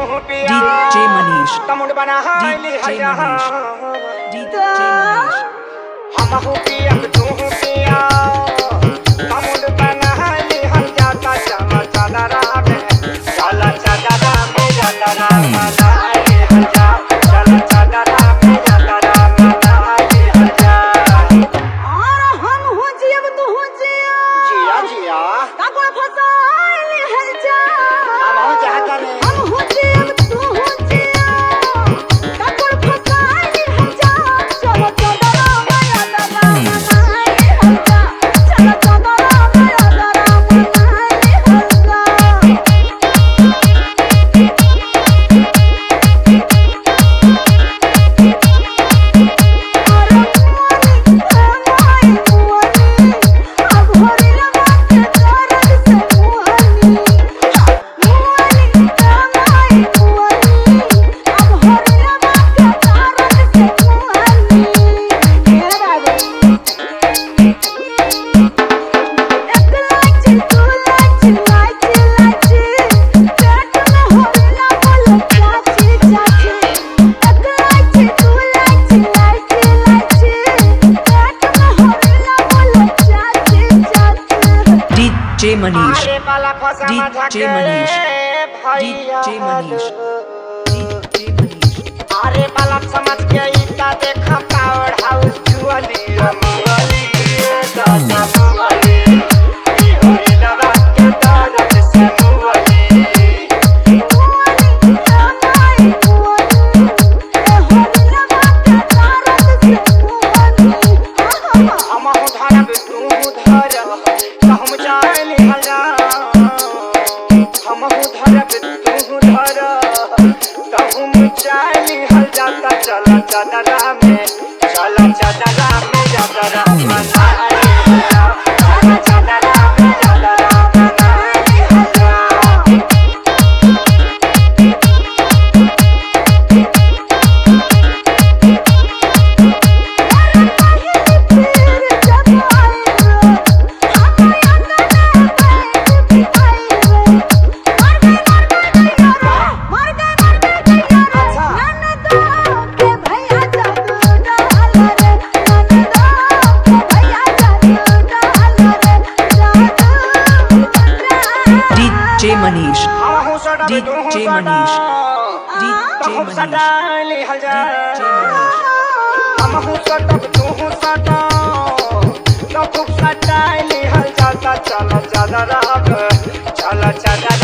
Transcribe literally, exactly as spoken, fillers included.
DJ Manish तमुड़ बना DJ Manish DJ Manish हम हो पिया तू हो पिया तमुड़ बना ले हल जाता चला चला राम चला चला राम चला राम ले हल जा चला चला राम चला राम ले हल जा और हम हो जियब तू हो जिया जिया जिया का कोई फसाइल हल जा हम हो चाहता ने हम हो जियब तू हो जिया का कोई फसाइल हल जा चलो चलो राम या राम नाई हल जा चलो चलो राम या राम नाई हल जा डीजे मनीष अरे बाला फसा DJ Manish DJ Manish DJ Manish अरे बाला समझ के इता देखा पावर हाउस जुअली रमवाली दादा बुआली ई होई लगा के दर्द से मुआली हम उधार तू उधार कहम चाली हला हम उधार तू उधार कहम चाली हल जाता चला चला में चला चला में जाता राम चला चला में चला राम नाई हला डीजे मनीष हम हो सड़ा डीजे डीजे मनीष डीजे हम मनीष सदा ले हल जा डीजे मनीष हम हो सड़ा तू हो सड़ा तो खूब सदा ले हल जाता चला चला राम चला चला